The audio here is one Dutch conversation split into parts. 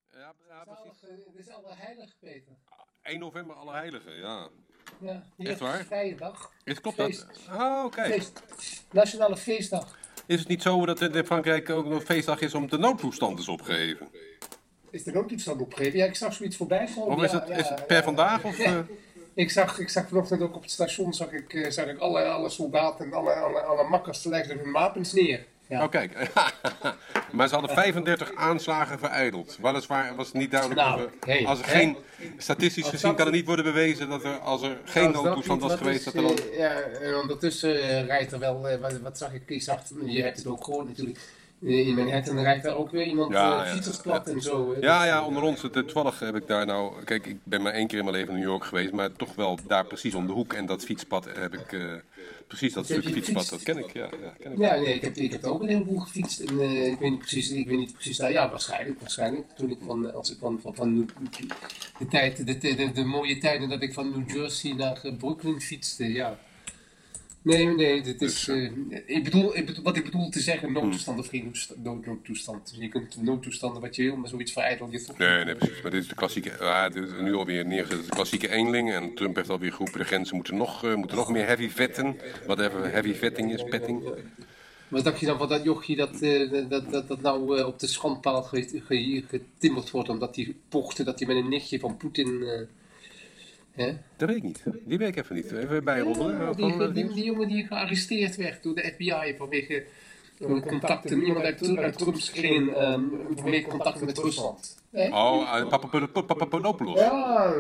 Ja, precies. Het is Allerheilige, Peter. 1 november Allerheiligen, ja. Ja, hier Echt waar? vrije dag. Klopt Feest. dat? Oh, oké. Feest. Nationale feestdag. Is het niet zo dat in Frankrijk ook een feestdag is om de noodtoestand is opgeheven? Is de noodtoestand opgegeven? Ja, ik zag zoiets voorbij komen. Of is het per vandaag? Of, Ik zag vanochtend ook op het station zag ik alle soldaten en alle makkers legden hun wapens neer. Ja. Oh, kijk. Maar ze hadden 35 aanslagen vereideld. Weliswaar was het niet duidelijk. Als er geen, statistisch gezien kan er niet worden bewezen dat als er geen noodtoestand was geweest. Dat er dan... en ondertussen rijdt er wel, wat zag ik? Je hebt het ook gewoon natuurlijk. In Manhattan rijdt daar ook weer iemand fietsers plat en zo. Ja, onder ons. Toevallig heb ik daar nou... Kijk, ik ben maar 1 keer in mijn leven in New York geweest, maar toch wel daar precies om de hoek. En dat fietspad heb ik... precies dat stuk fietspad, dat ken ik. Ja, ken ik. Ja, nee, ik heb ook een heleboel gefietst. En, ik weet niet precies daar. Ja, waarschijnlijk. Toen ik van de mooie tijden dat ik van New Jersey naar Brooklyn fietste, ja. Nee, dit is... wat ik bedoel te zeggen, noodtoestand of geen noodtoestand. Je kunt noodtoestanden wat je wil, maar zoiets verijdel je toch. Nee, precies. Maar dit is de klassieke... dit is nu alweer neergezet, de klassieke eenling. En Trump heeft alweer geroepen, de grenzen moeten nog meer heavy vetten. Whatever heavy vetting is, petting. Wat dacht je dan van dat jochie dat nou op de schandpaal getimmerd wordt, omdat hij pochte dat hij met een nichtje van Poetin... Dat weet ik niet. Die weet ik even niet. Even bijroddelen. Die jongen die gearresteerd werd door de FBI vanwege contacten. Iemand uit Trumps kringen vanwege contacten met Rusland. Papadopoulos. Ja,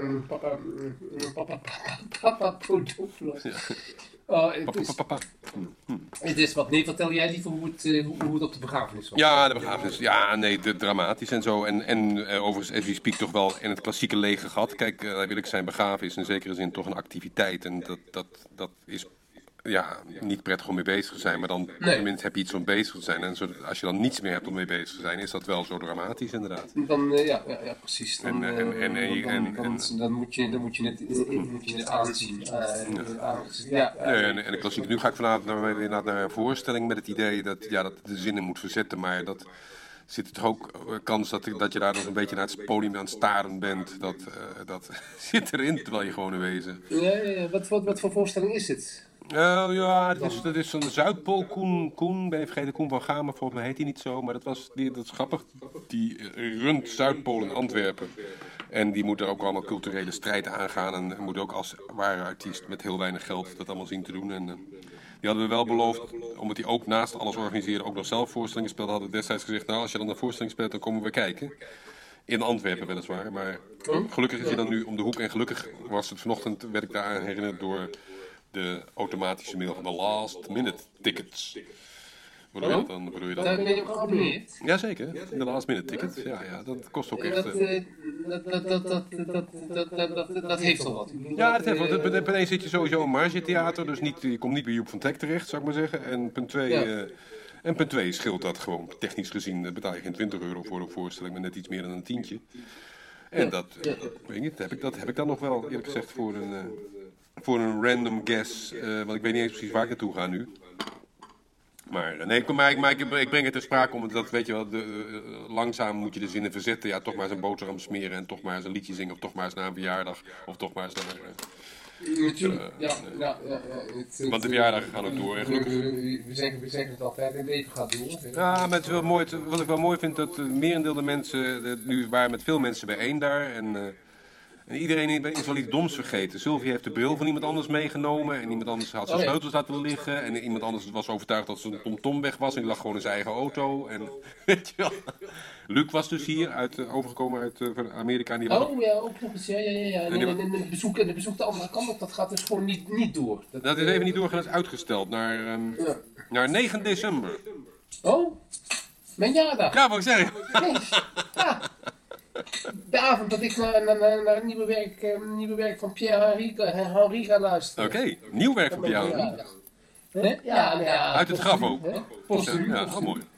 Papadopoulos. Het is wat. Nee, vertel jij liever hoe het op de begrafenis was? Ja, de begrafenis. Ja, nee, dramatisch en zo. En overigens, as we speak, toch wel in het klassieke leger gehad. Kijk, wil ik zijn begraven is in zekere zin toch een activiteit. En dat is niet prettig om mee bezig te zijn. Maar dan tenminste heb je iets om bezig te zijn. En als je dan niets meer hebt om mee bezig te zijn, is dat wel zo dramatisch inderdaad. Dan, precies. Dan moet je het aanzien. En de klassiek. Nu ga ik vanavond naar een voorstelling met het idee dat de zinnen moet verzetten. Maar dat zit er toch ook kans dat je daar nog een beetje naar het podium aan het staren bent. Dat zit erin, terwijl je gewoon in wezen. Ja. Wat voor voorstelling is het? Dat is zo'n Zuidpool. Koen, ben je vergeten, Koen van Gamer, volgens mij heet hij niet zo. Maar dat is grappig. Die runt Zuidpool in Antwerpen. En die moet er ook allemaal culturele strijd aangaan. En moet ook als ware artiest met heel weinig geld dat allemaal zien te doen. En die hadden we wel beloofd, omdat hij ook naast alles organiseerde ook nog zelf voorstellingen speelde. Hadden we destijds gezegd, nou als je dan een voorstelling speelt, dan komen we kijken. In Antwerpen weliswaar. Maar gelukkig is hij dan nu om de hoek. En gelukkig was het vanochtend, werd ik daaraan herinnerd door de automatische mail van de last minute tickets. Bedoel je dat? Daar ben je op geabonneerd? Jazeker, de last minute ticket. Ja, dat kost ook echt... Dat heeft al wat. Ja, dat heeft wat. Punt 1 zit je sowieso in margetheater, dus je komt niet bij Joep van Teck terecht, zou ik maar zeggen. En punt 2 scheelt dat gewoon, technisch gezien betaal je geen €20 voor een voorstelling, maar net iets meer dan een tientje. En dat heb ik dan nog wel, eerlijk gezegd, voor een random guess, want ik weet niet eens precies waar ik naartoe ga nu. Maar ik breng het ter sprake omdat, weet je wel, langzaam moet je de zinnen verzetten. Ja, toch maar eens een boterham smeren en toch maar eens een liedje zingen. Of toch maar eens naar een verjaardag. Of toch maar eens naar... Want de verjaardagen gaan ook door. En gelukkig... We zeggen het altijd, het leven gaat door. Ja, maar het is wel mooi, wat ik wel mooi vind, dat het merendeel de mensen... Nu waren met veel mensen bijeen daar en iedereen is wel iets doms vergeten. Sylvie heeft de bril van iemand anders meegenomen. En iemand anders had zijn sleutels laten liggen. En iemand anders was overtuigd dat zijn tomtom weg was. En die lag gewoon in zijn eigen auto. En weet je wel. Luc was dus hier, overgekomen uit Amerika. En die ook nog eens. Ja. En de bezoek de andere kant op, dat gaat dus gewoon niet door. Dat is even niet doorgaan, dat is uitgesteld naar 9 december. Oh, mijn jaardag. Ja, wat ik zeg. De avond dat ik naar het nieuwe werk van Pierre Henry ga luisteren. Oké, nieuw werk van Pierre Henry? Ja. Uit het graf ook? Postuum. Ja, heel mooi.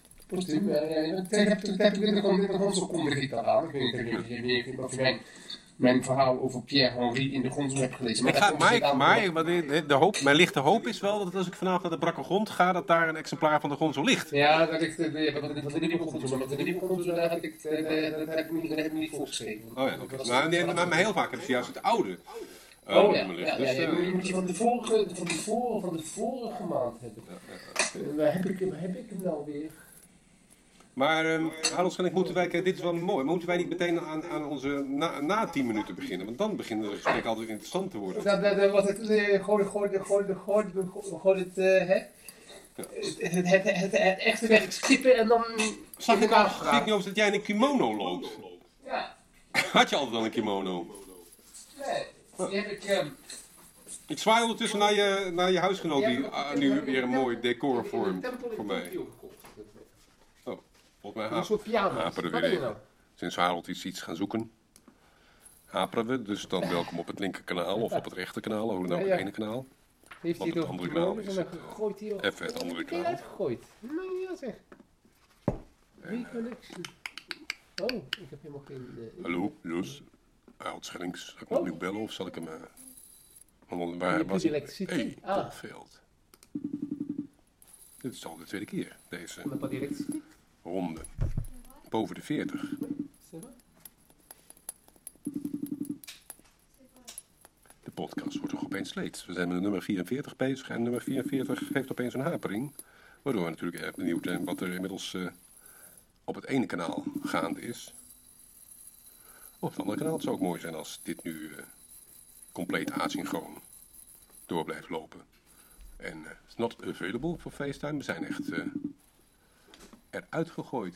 Postuum. Dat heb ik in de grond zo kondig ik dat aan. Ik weet niet of je mijn verhaal over Pierre Henry in de Gonzo heb gelezen. Maar daar komt het aan- Mijn lichte hoop is wel dat als ik vanavond naar de brakke grond ga, dat daar een exemplaar van de Gonzo ligt. Ja, dat ligt van de nieuwe Gonzo. Maar de nieuwe Gonzo, daar heb ik niet voor geschreven. Oh ja, oké. Maar heel vaak hebben ze juist het oude. Oh ja, me ja, ligt. ja, je moet je van de vorige maand hebben. Waar heb ik hem nou weer? Maar Adelsgenik, dit is wel mooi, maar moeten wij niet meteen aan onze na 10 minuten beginnen? Want dan beginnen de gesprekken altijd interessant te worden. Gooi het echte werk skippen en dan... Zag ik nou dat jij in een kimono loopt? Ja, Had je altijd al een kimono? nee, die heb ik... Ik zwaai ondertussen naar je huisgenoot die nu weer een mooi decor vormt voor mij. Oh, volgens mij Een soort pyjama. haperen Wat weer ben je even. nou? Sinds Harold iets gaan zoeken, haperen we. Dus dan welkom op het linkerkanaal of op het rechterkanaal, hoe dan ook, Ja, ja. het ene kanaal. Heeft Want hij het door andere kimono's kanaal is en dan gegooid hier? even het andere Heb je kanaal. uitgegooid? Nee, ja zeg. Reconnection. Oh, ik heb helemaal geen... Hallo, Loes. Harold Schellings, zal ik hem opnieuw bellen of zal ik hem... waar Je was doet hij? elektriciteit. Hey, Ah. Topveld. Dit is al de tweede keer, deze Met wat elektriciteit? ronde. Boven de 40. De podcast wordt toch opeens leed. We zijn met nummer 44 bezig en nummer 44 heeft opeens een hapering. Waardoor we natuurlijk erg benieuwd zijn wat er inmiddels op het ene kanaal gaande is. Op het andere kanaal. Het zou ook mooi zijn als dit nu compleet asynchroon door blijft lopen. En it's not available voor FaceTime. We zijn echt eruit gegooid.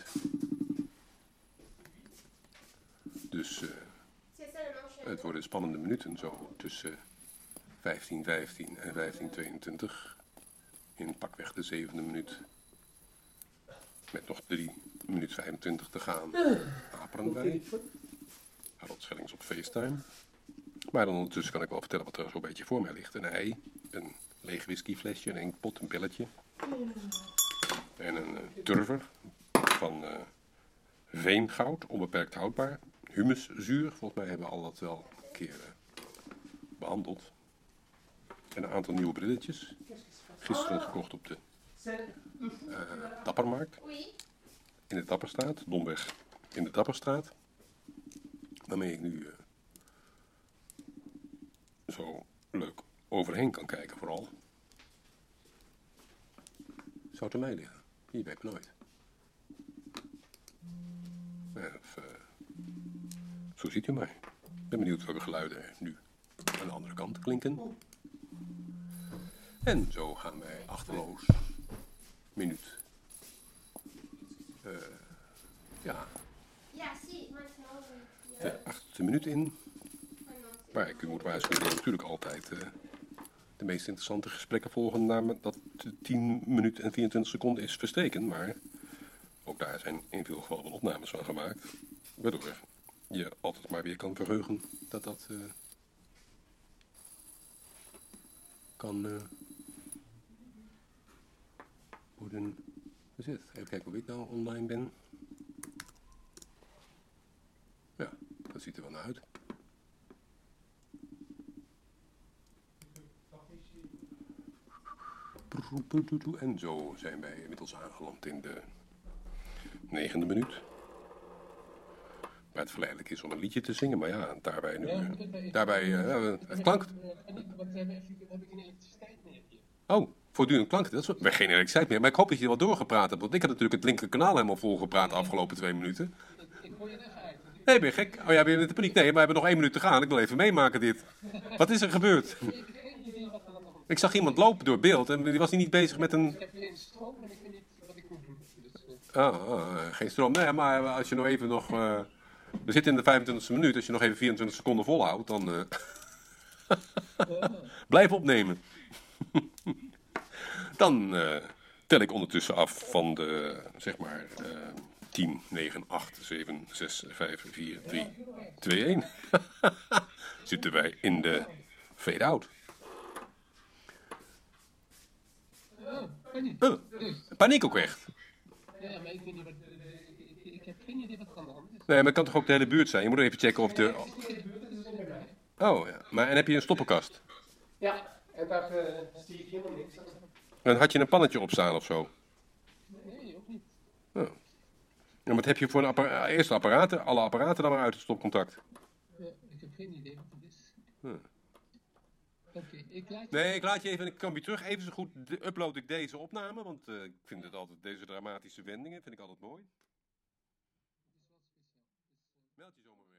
Dus het worden spannende minuten zo tussen 15:15 en 15:22. In pakweg de 7e minuut. Met nog 3 minuten 25 te gaan. Haperen wij. Harold Schellings op FaceTime. Maar dan ondertussen kan ik wel vertellen wat er zo'n beetje voor mij ligt. Een ei, een leeg whiskyflesje, een inkpot, een pilletje. En een turver van veengoud, onbeperkt houdbaar. Humuszuur, volgens mij hebben we al dat wel een keer behandeld. En een aantal nieuwe brilletjes. Gisteren gekocht op de Dappermarkt. In de Dapperstraat, domweg in de Dapperstraat. Waarmee ik nu zo leuk overheen kan kijken vooral. Zou het aan mij liggen? Je weet me nooit. Zo ziet u mij. Ik ben benieuwd welke geluiden er nu aan de andere kant klinken. En zo gaan wij achterloos. Minuut. Ja. De 8e minuut in. Maar ik moet waarschuwen dat natuurlijk altijd de meest interessante gesprekken volgen nadat de 10 minuten en 24 seconden is verstreken. Maar ook daar zijn in veel gevallen opnames van gemaakt. Waardoor je altijd maar weer kan verheugen dat kan worden gezet. Even kijken hoe ik nou online ben. Ja, dat ziet er wel naar uit. En zo zijn wij inmiddels aangeland in de 9e minuut. Waar het verleidelijk is om een liedje te zingen, maar ja, daarbij nu... het klankt... Wat heb ik in elektriciteit meer hier? Oh, voortdurend klankt het. We hebben geen elektriciteit meer, maar ik hoop dat je er wel doorgepraat hebt. Want ik heb natuurlijk het linkerkanaal helemaal volgepraat de afgelopen 2 minuten. Ik hoor je weg eigenlijk. Nee, ben je gek? Oh ja, ben je in de paniek? Nee, maar we hebben nog 1 minuut te gaan. Ik wil even meemaken dit. Wat is er gebeurd? Ik zag iemand lopen door beeld en die was niet bezig met een... Ik heb geen stroom en ik weet niet wat ik moet doen. Geen stroom. Nee, maar als je nog even nog... we zitten in de 25e minuut. Als je nog even 24 seconden volhoudt, dan... blijf opnemen. Dan tel ik ondertussen af van de, zeg maar, 10, 9, 8, 7, 6, 5, 4, 3, 2, 1. Zitten wij in de fade-out. Paniek ook echt. Ja, maar ik weet niet wat... Ik heb geen idee wat er aan de hand is. Nee, maar het kan toch ook de hele buurt zijn? Je moet even checken of de... Het is niet de buurt, het is Oh ja, maar en heb je een stoppenkast? Ja, en daar zie ik helemaal niks aan. En had je een pannetje op staan of zo? Nee, ook niet. Oh. En wat heb je voor een eerste apparaten? Alle apparaten dan maar uit het stopcontact. Ja, ik heb geen idee wat het is. Hm. Oké, ik laat je... Nee, ik laat je even en ik kom weer terug. Even zo goed upload ik deze opname, want ik vind het altijd, deze dramatische wendingen vind ik altijd mooi. Meld je zomaar weer.